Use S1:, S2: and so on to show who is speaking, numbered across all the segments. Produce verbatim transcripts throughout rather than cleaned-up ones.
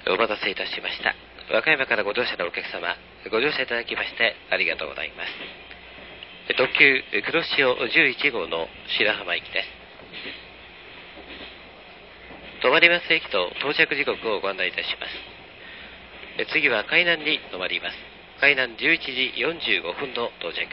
S1: お待たせいたしました。和歌山からご乗車のお客様、ご乗車いただきましてありがとうございます。特急黒潮じゅういち号の白浜行きです。止まります駅と到着時刻をご案内いたします。次は海南に止まります。海南じゅういちじよんじゅうごふんの到着です。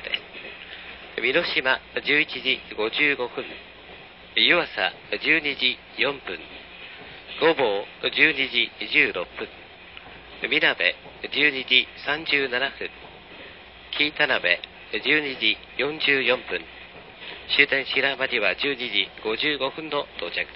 S1: 美濃島じゅういちじごじゅうごふん、湯浅じゅうにじよんぷん、御坊じゅうにじじゅうろっぷん、みなべじゅうにじさんじゅうななふん、紀伊田辺じゅうにじよんじゅうよんぷん、終点白浜にはじゅうにじごじゅうごふんの到着です。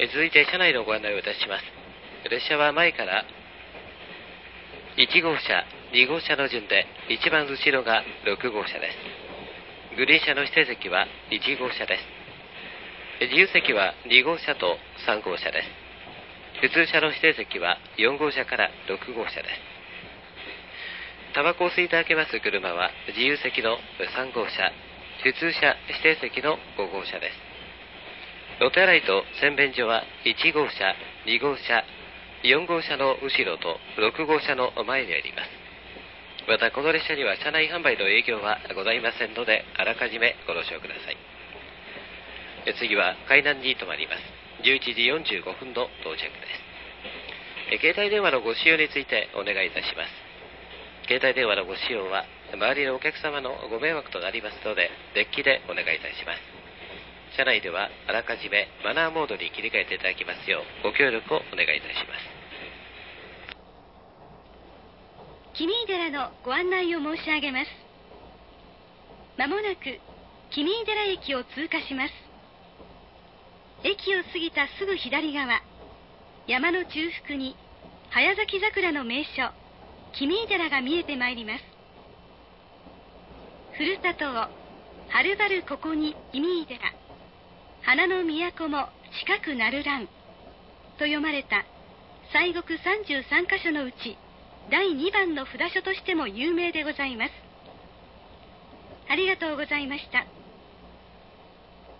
S1: 続いて車内のご案内をいたします。列車は前からいち号車、に号車の順で一番後ろがろく号車です。グリーン車の指定席はいち号車です。自由席はに号車とさん号車です。普通車の指定席はよん号車からろく号車です。タバコを吸いいただけます車は自由席のさん号車、普通車指定席のご号車です。お手洗いと洗面所はいち号車、に号車、よん号車の後ろとろく号車の前にあります。またこの列車には車内販売の営業はございませんので、あらかじめご了承ください。次は海南に停まります。じゅういちじよんじゅうごふんの到着です。携帯電話のご使用についてお願いいたします。携帯電話のご使用は周りのお客様のご迷惑となりますので、デッキでお願いいたします。車内ではあらかじめマナーモードに切り替えていただきますようご協力をお願いいたします。
S2: 君井寺のご案内を申し上げます。まもなく君井寺駅を通過します。駅を過ぎたすぐ左側、山の中腹に早咲き桜の名所、君井寺が見えてまいります。ふるさとをはるばるここに君井寺、花の都も近くなるらんと読まれた西国さんじゅうさんかしょのうちだいにばんの札所としても有名でございます。ありがとうございました。